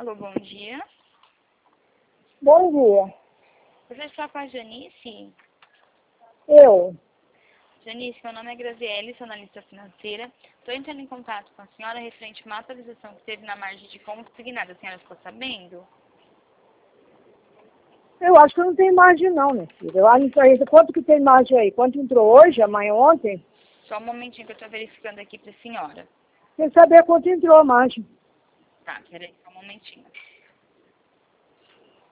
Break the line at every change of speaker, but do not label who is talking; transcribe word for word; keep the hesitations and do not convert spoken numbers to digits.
Alô, bom dia.
Bom dia.
Você está com a Janice?
Eu.
Janice, meu nome é Graziele, sou analista financeira. Estou entrando em contato com a senhora referente a uma atualização que teve na margem de consignada. A senhora ficou sabendo?
Eu acho que não tem margem não, minha filha. Eu acho que quanto que tem margem aí? Quanto entrou hoje, amanhã, ontem?
Só um momentinho que eu estou verificando aqui para a senhora.
Tem que saber quanto entrou a margem.
Tá, peraí, só um momentinho.